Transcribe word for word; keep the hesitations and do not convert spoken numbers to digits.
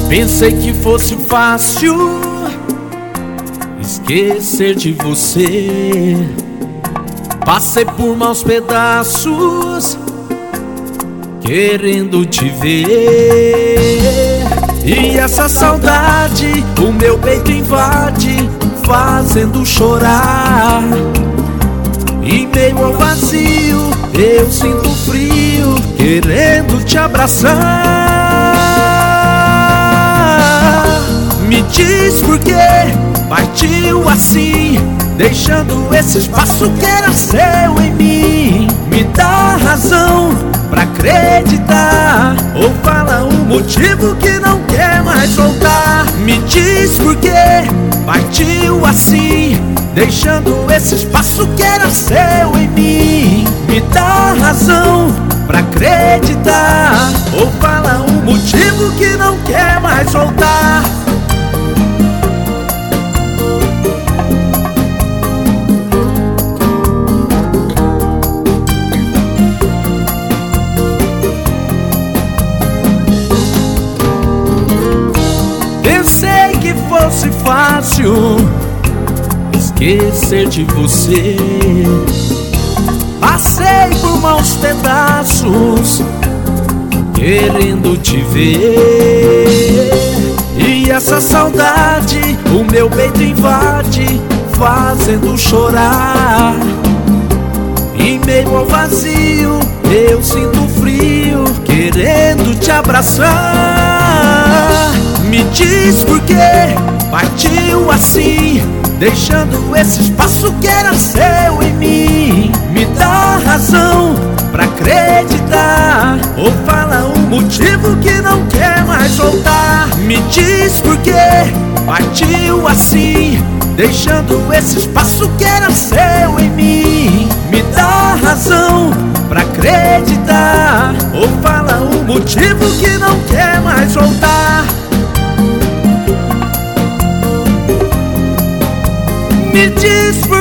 Pensei que fosse fácil esquecer de você. Passei por maus pedaços querendo te ver. E essa saudade o meu peito invade, fazendo chorar. Em meio ao vazio eu sinto frio, querendo te abraçar. Me diz por que partiu assim, deixando esse espaço que era seu em mim. Me dá razão pra acreditar, ou fala um motivo que não quer mais voltar. Me diz por que partiu assim, deixando esse espaço que era seu em mim. Me dá razão pra acreditar, ou fala um motivo que não quer mais voltar. Pensei que fosse fácil esquecer de você. Passei por maus pedaços querendo te ver. E essa saudade o meu peito invade, fazendo chorar. Em meio ao vazio eu sinto frio, querendo te abraçar. Me diz por que partiu assim, deixando esse espaço que era seu em mim. Me dá razão pra acreditar, ou fala um motivo que não quer mais voltar. Me diz por que partiu assim, deixando esse espaço que era seu em mim. Me dá razão pra acreditar, ou fala um motivo que não quer mais voltar. Me diz por